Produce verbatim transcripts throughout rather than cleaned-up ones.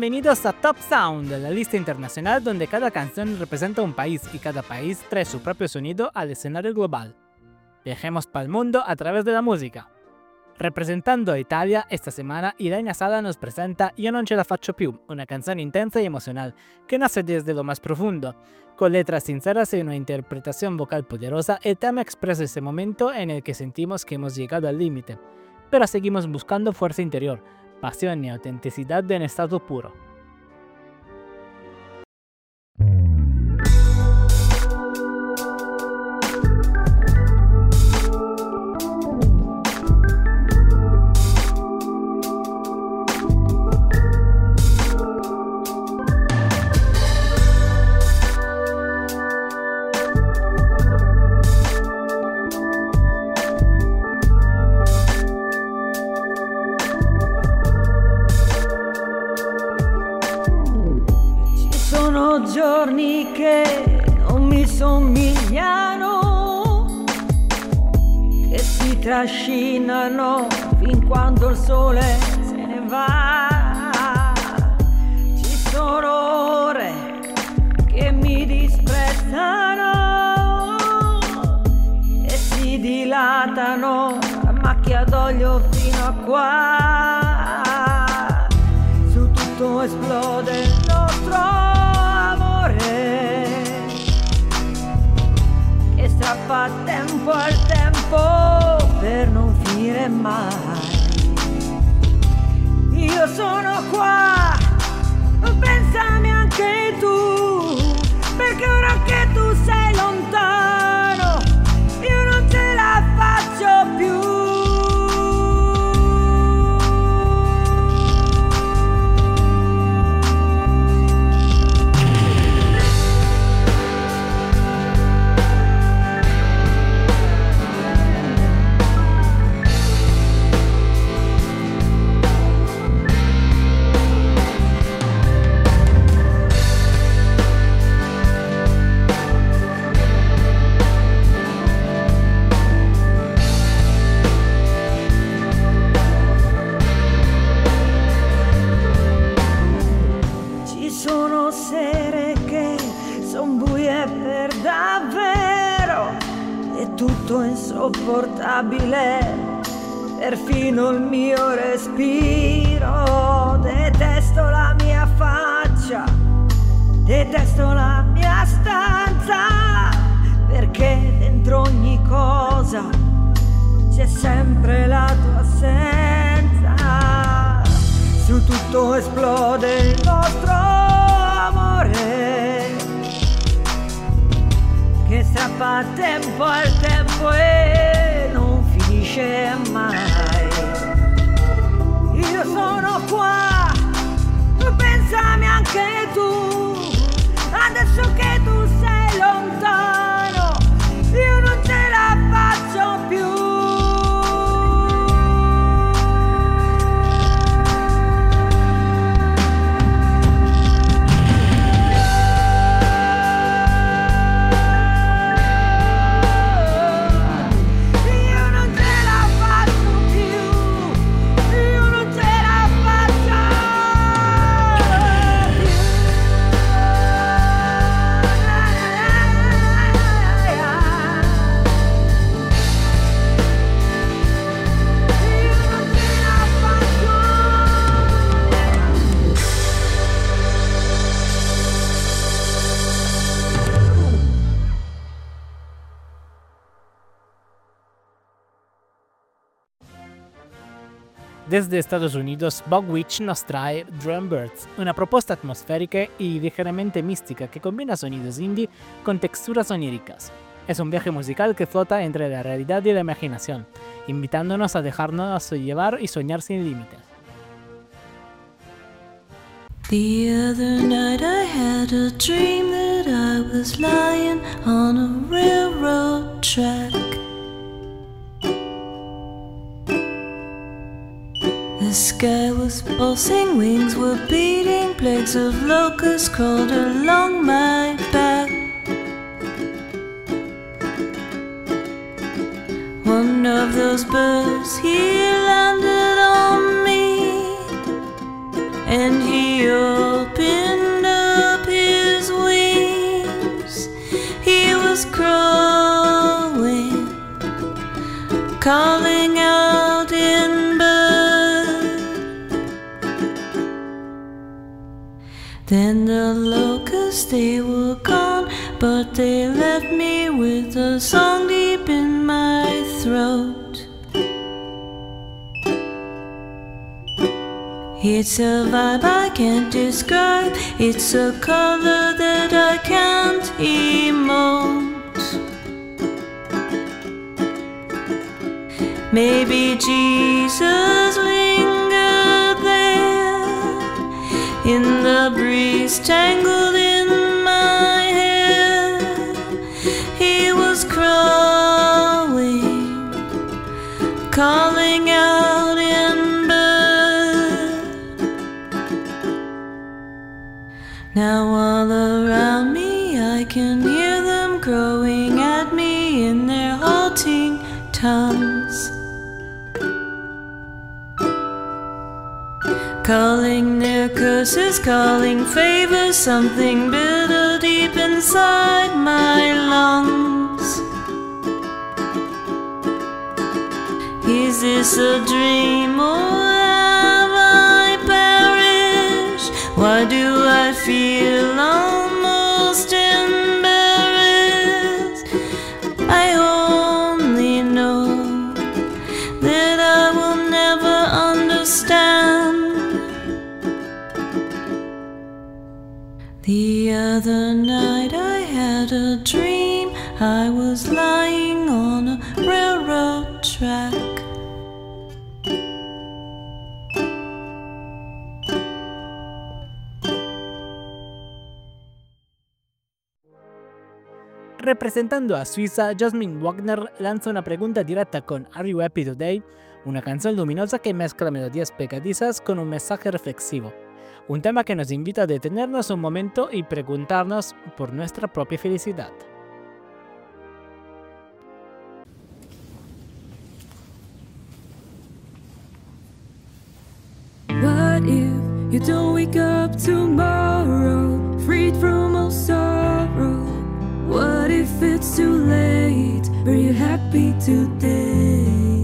Bienvenidos a Top Sound, la lista internacional donde cada canción representa un país y cada país trae su propio sonido al escenario global. Viajemos para el mundo a través de la música. Representando a Italia, esta semana Ilaina Sala nos presenta Io non ce la faccio più, una canzone intensa y emocional, que nace desde lo más profundo. Con letras sinceras y una interpretación vocal poderosa, el tema expresa ese momento en el que sentimos que hemos llegado al límite, pero seguimos buscando fuerza interior, pasión y autenticidad en estado puro. Giorni che non mi somigliano, che si trascinano fin quando il sole se ne va. Ci sono ore che mi disprezzano e si dilatano a macchia d'olio fino a qua. Su tutto esplode il nostro che strappa tempo al tempo per non finire mai. Io sono qua, pensami anche tu, perché ora che tu sei lontano io non ce la faccio più. Tutto insopportabile, perfino il mio respiro. Detesto la mia faccia, detesto la mia stanza, perché dentro ogni cosa c'è sempre la tua assenza. Su tutto esplode il nostro amore che strappa tempo al tempo e non finisce mai. Io sono qua, pensami anche tu, adesso che tu sei lontano io non ce la faccio più. Desde Estados Unidos, Bog Witch nos trae Drum Birds, una propuesta atmosférica y ligeramente mística que combina sonidos indie con texturas oníricas. Es un viaje musical que flota entre la realidad y la imaginación, invitándonos a dejarnos llevar y soñar sin límites. The other night I had a dream that I was lying on a railroad track. The sky was pulsing, wings were beating, plagues of locusts crawled along my back. One of those birds, he landed on me, and he calling out in bed. Then the locusts, they were gone, but they left me with a song deep in my throat. It's a vibe I can't describe, it's a color that I can't emote. Maybe Jesus lingered there in the breeze, tangled in my hair. He was crawling, calling out in bed. Now all around me I can hear them growing at me in their halting tongues, calling their curses, calling favors, something bitter deep inside my lungs. Is this a dream or have I perished? Why do I feel almost embarrassed? I only know that I will never understand. The other night I had a dream, I was lying on a railroad track. Representando a Suiza, Jasmine Wagner lanza una pregunta diretta con Are You Happy Today? Una canción luminosa que mezcla melodías pegadizas con un mensaje reflexivo. Un tema que nos invita a detenernos un momento y preguntarnos por nuestra propia felicidad. What if you don't wake up tomorrow, freed from all sorrow? What if it's too late? Are you happy today?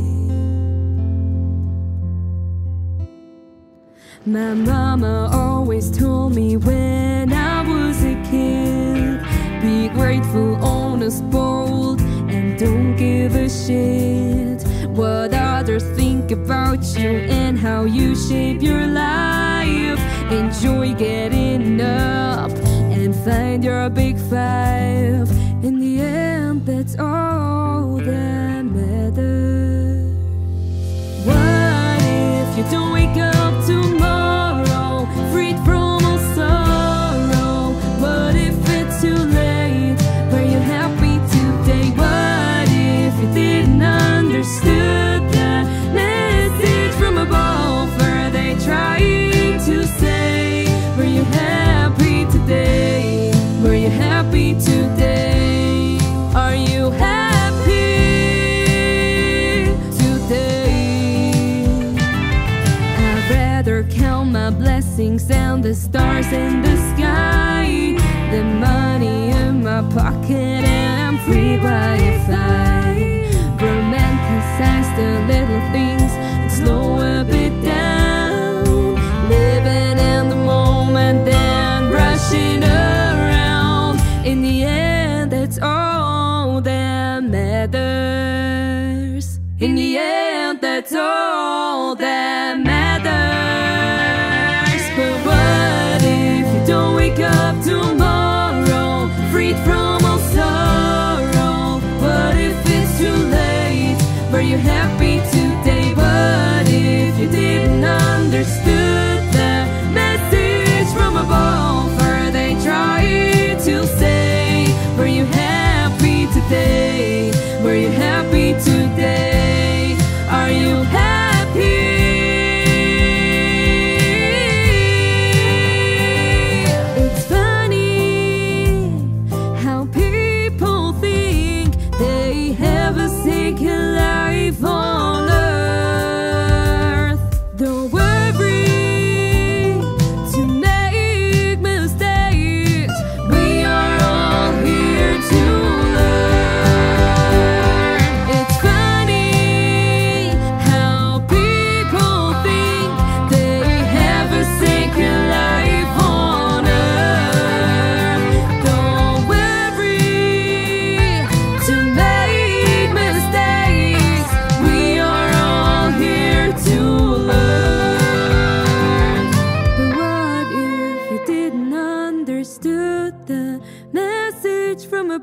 My mama always told me when I was a kid, be grateful, honest, bold, and don't give a shit what others think about you and how you shape your life. Enjoy getting up and find your big five. In the end, that's all that matters. What if you don't wake up tomorrow, freed from all sorrow? What if it's too late? Were you happy today? What if you didn't understood the message from above? Are they trying to say, were you happy today? Were you happy today? Are you happy today? I'd rather count my blessings and the stars in the sky, the money in my pocket and I'm free Wi-Fi. Romanticize the little things and slow a bit down, living in the moment then rushing around. In the end, that's all that matters. In the end, that's all that matters. But what if you don't wake up tomorrow, freed from all sorrow? What if it's too late? Were you happy today? What if you didn't understood the message from above? Are they trying to say, were you happy today? Were you happy today? Are you happy? It's funny how people think they have a second life on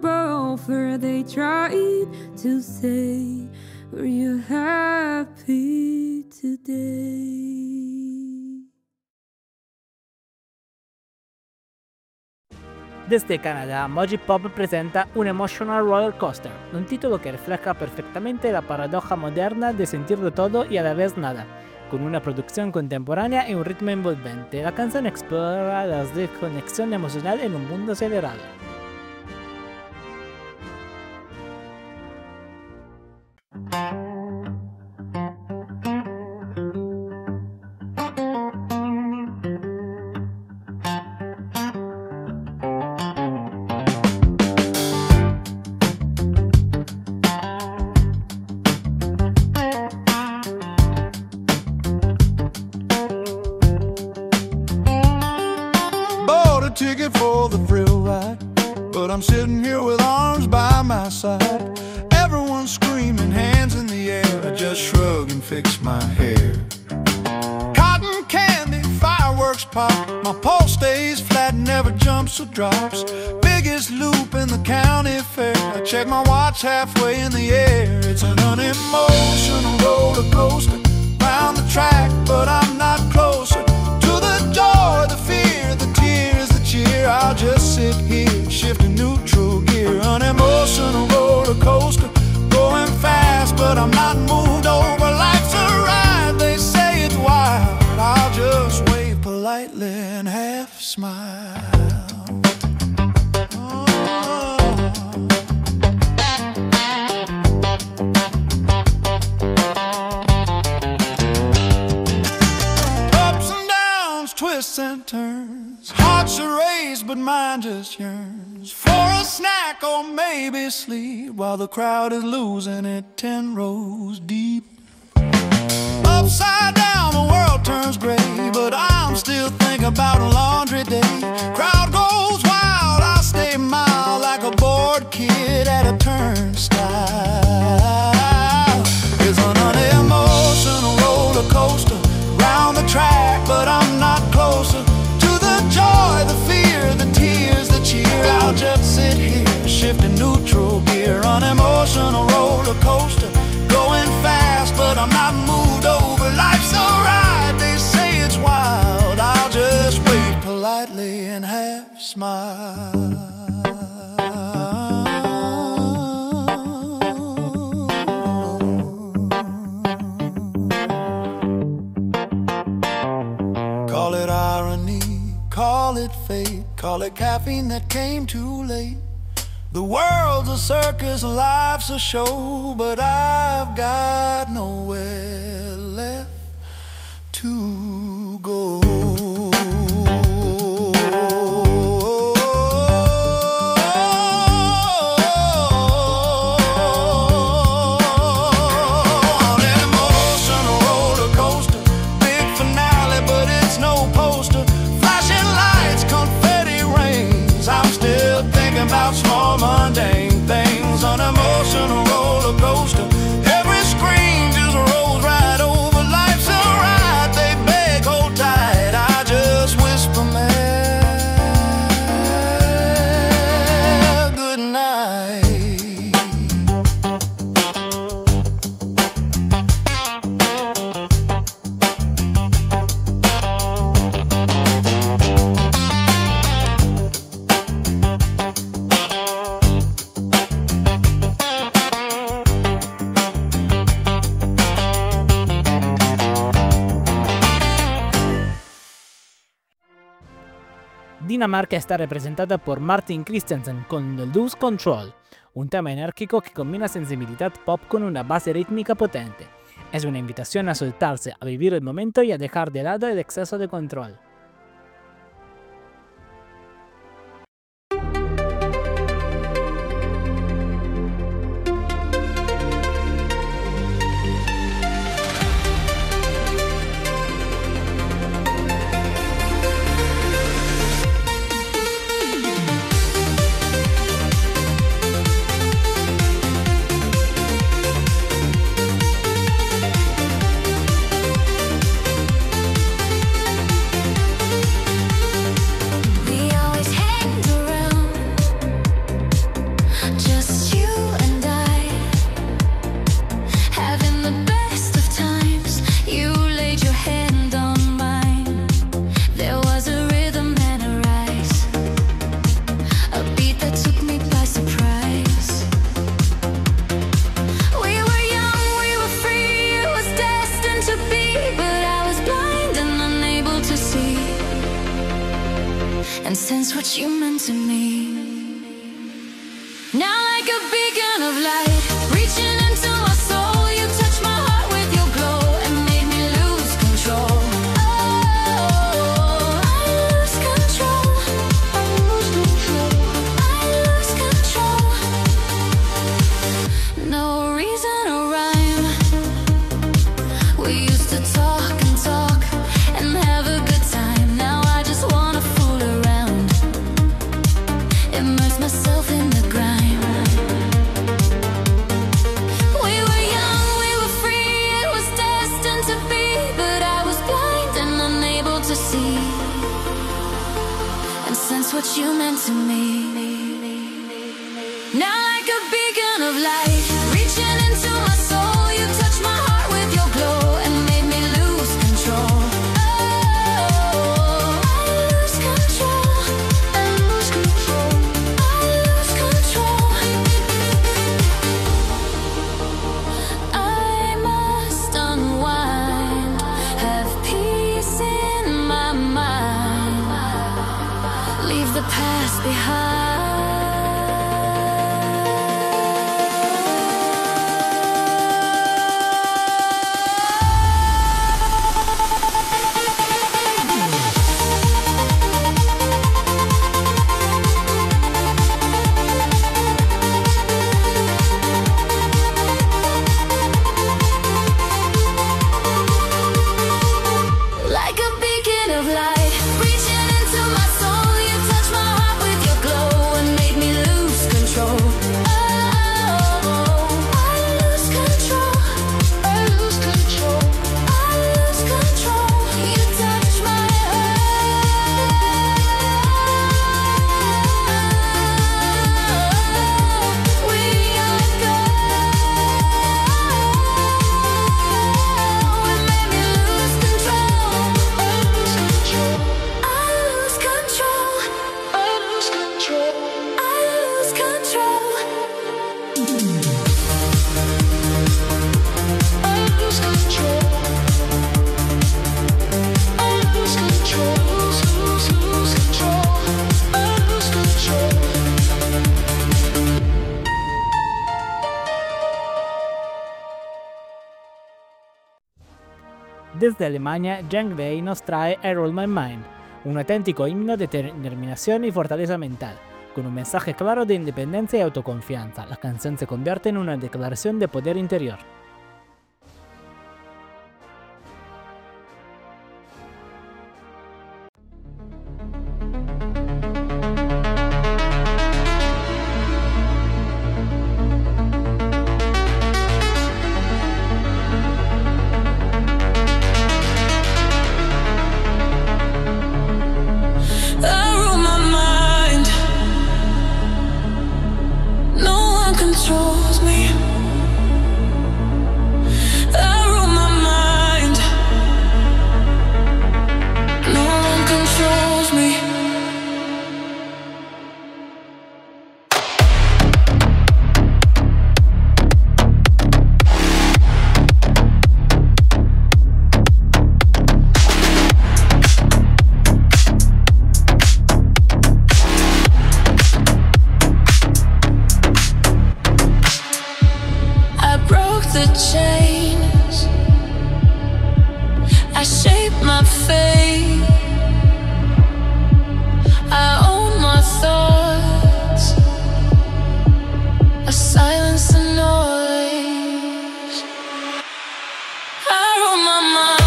over, they tried to say, "Are you happy today?" Desde Canadá, Moji Pop presenta un Emotional Roller Coaster, un título que refleja perfectamente la paradoja moderna de sentir de todo y a la vez nada. Con una producción contemporánea y un ritmo envolvente, la canción explora la desconexión emocional en un mundo acelerado. Ticket for the thrill ride, but I'm sitting here with arms by my side. Everyone's screaming, hands in the air. I just shrug and fix my hair. Cotton candy, fireworks pop. My pulse stays flat, never jumps or drops. Biggest loop in the county fair. I check my watch halfway in the air. It's an unemotional roller coaster round the track, but I'm not closer to the joy, the fear, the tears, the cheer. I'll just sit here, shifting neutral gear. Unemotional roller coaster, going fast, but I'm not moved over. Life's a ride, they say it's wild. I'll just wave politely and half smile. Twists and turns, hearts are raised but mine just yearns for a snack or maybe sleep, while the crowd is losing it ten rows deep. Upside down the world turns gray, but I'm still thinking about a laundry day. Crowd goes wild, I stay mild like a bored kid at a turnstile. It's an unemotional roller coaster round the track, but I'm not closer to the joy, the fear, the tears, the cheer. I'll just sit here, shifting neutral gear. Unemotional roller coaster, going fast, but I'm not moved over. Life's a ride, they say it's wild. I'll just wait politely and half smile. Call it irony, call it fate, call it caffeine that came too late. The world's a circus, life's a show, but I've got nowhere left to go. About small mundane things, unemotional roller coaster. Every screen just rolls right over. Life's a ride, they beg, hold tight. I just whisper, man, good night. Dinamarca está representada por Martin Christensen con Lose Control, un tema enérgico que combina sensibilidad pop con una base rítmica potente. Es una invitación a soltarse, a vivir el momento y a dejar de lado el exceso de control. what you meant to me. Now like a beacon of light, reaching into my soul, you touch my heart with your glow and made me lose control. Oh, I lose control. I lose control. I lose control. No reason or rhyme. We used to talk and talk and have a good time. Now I just wanna fool around, immerse myself in the grind. What you meant to me. Now like a beacon of light, reaching into my soul, you touch my heart with your glow and made me lose control. Oh, I lose control. I lose control. I lose control. I must unwind, have peace in my mind, leave the past behind. Like a beacon of light, reaching into my soul, you touch my heart with your glow and made me lose control. Oh, I lose control. I lose control. I lose control. You touch my heart. We are gone. It made me lose control. I lose control. I lose control. I lose control. I lose control. I lose control. I lose control. Lose, lose, lose control. I lose control. Desde Alemania, Young Day nos trae I Roll My Mind, un auténtico himno de determinación y fortaleza mental. Con un mensaje claro de independencia y autoconfianza, la canción se convierte en una declaración de poder interior. I rule my mind. No one controls me. I rule my mind. No one controls me. I broke the chains. I shaped my fate. I own my thoughts. I silence the noise. I rule my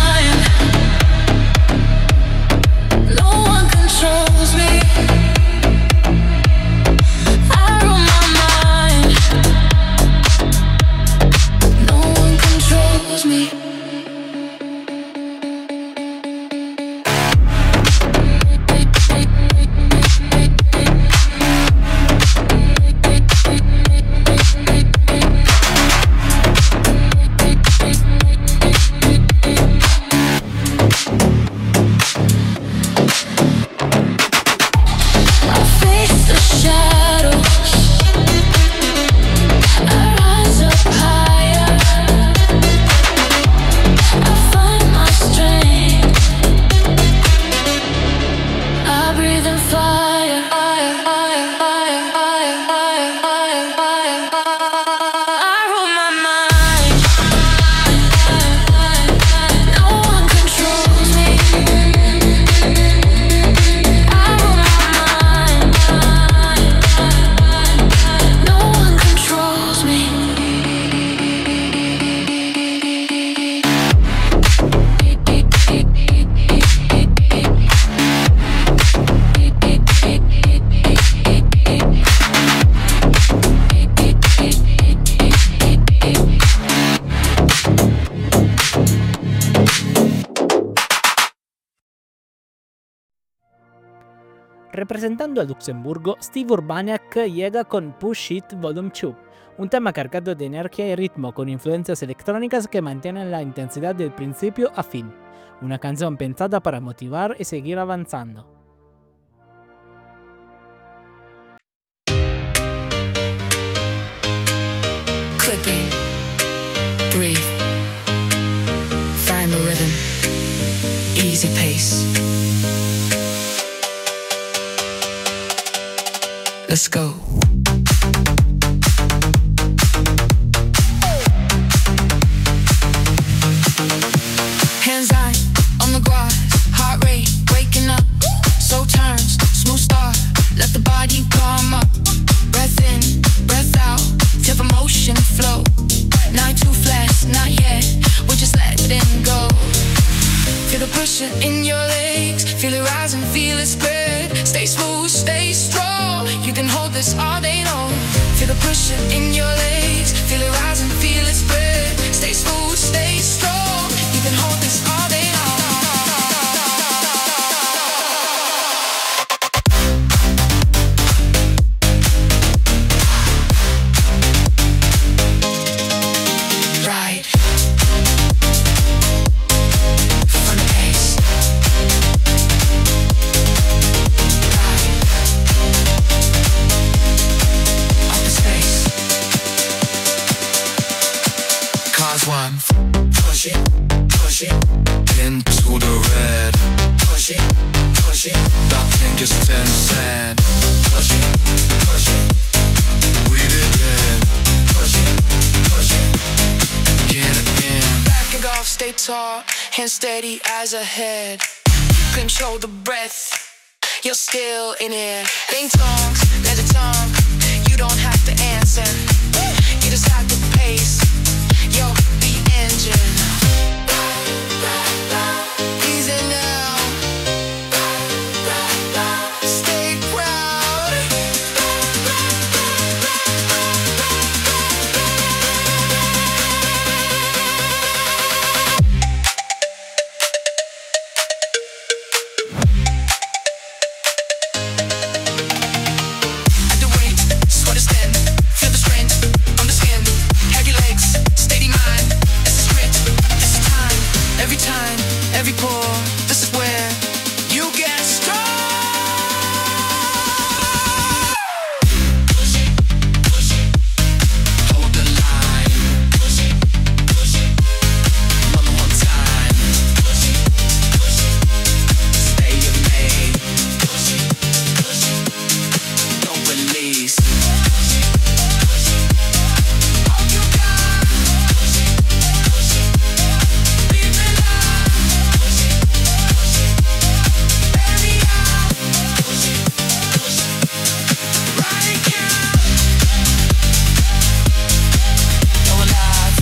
mind. No one controls me. I rule my mind. No one controls me. Representando a Luxemburgo, Steve Urbaniak llega con Push It Volume dos, un tema cargado de energía y ritmo con influencias electrónicas que mantienen la intensidad del principio a fin. Una canción pensada para motivar y seguir avanzando. Clipping, breathe, find the rhythm, easy pace. Let's go. Hands high on the guard, heart rate waking up, slow turns, smooth start, let the body calm up. Breath in, breath out, feel the motion flow. Not too fast, not yet, we're just letting go. Feel the pressure in your legs, feel it rise and feel it spread. Stay smooth, stay strong, you can hold this all day long. Feel the pressure in your legs, feel it rise and feel it spread. Stay smooth, stay strong, you can hold this all day long. Ride from the pace. Ride off the space. Cause one, push it, push it into the red. Push it, push it, that thing is ten cent. Push it, push it, we did it. Push it, push it, get again. Back and off, stay tall, hands steady as ahead. Control the breath, you're still in it. Think songs, let it talk, you don't have to answer. You just have to pace, yo, the engine. Easy now, stay proud. At the weight, sweat is thin, feel the strength on the skin. Have your legs, steady mind. It's a script, it's a time. Every time, every pour, this is where you get strong. Push it, push it, hold the line. Push it, push it, one more time. Push it, push it, stay in me. Push it, push it, don't release. Push it, push it, all you got. Push it, push it, leave it out. Push it, push it, bury out. Push it, push it, right now. Go alive.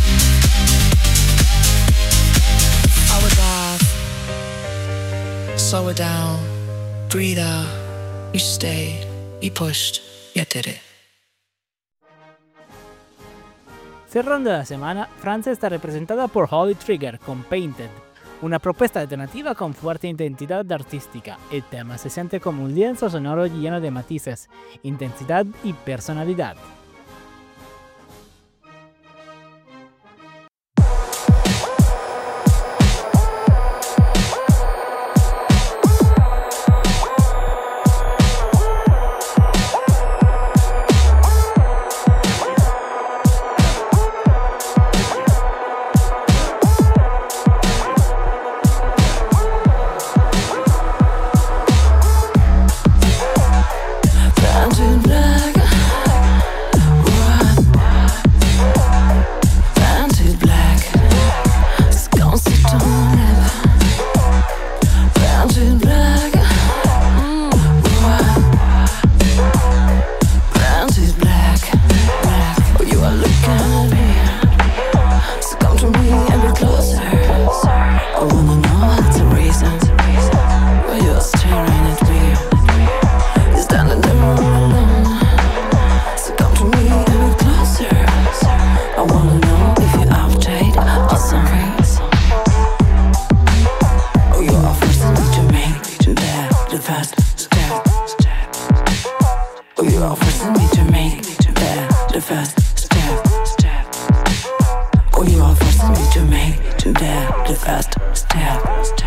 Power off. Slow it down. Breathe out. You stayed. You pushed. You did it. Cerrando la semana, Francia está representada por Holy Trigger con Painted, una propuesta alternativa con fuerte identidad artística. El tema se siente como un lienzo sonoro lleno de matices, intensidad y personalidad. Found in black the first step, step. All you are forcing me to make to dare the first step, step.